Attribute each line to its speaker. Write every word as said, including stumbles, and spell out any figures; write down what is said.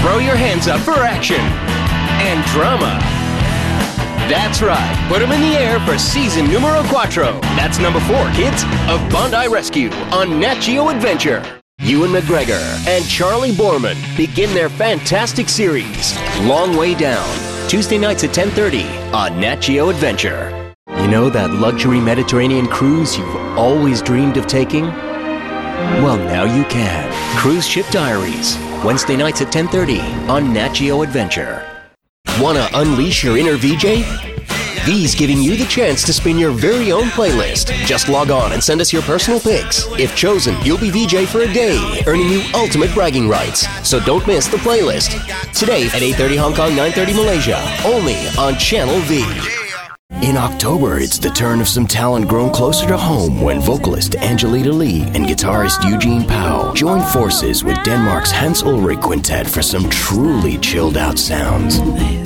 Speaker 1: Throw your hands up for action and drama. That's right. Put them in the air for season numero cuatro. That's number four, kids, of Bondi Rescue on Nat Geo Adventure. Ewan McGregor and Charlie Borman begin their fantastic series, Long Way Down, Tuesday nights at ten thirty on Nat Geo Adventure. You know that luxury Mediterranean cruise you've always dreamed of taking? Well, now you can. Cruise Ship Diaries, Wednesday nights at ten thirty on Nat Geo Adventure. Wanna unleash your inner V J? V's giving you the chance to spin your very own playlist. Just log on and send us your personal picks. If chosen, you'll be V J for a day, earning you ultimate bragging rights. So don't miss the playlist. Today at eight thirty Hong Kong, nine thirty Malaysia, only on Channel V. In October, it's the turn of some talent grown closer to home when vocalist Angelita Lee and guitarist Eugene Pao join forces with Denmark's Hans Ulrich Quintet for some truly chilled-out sounds.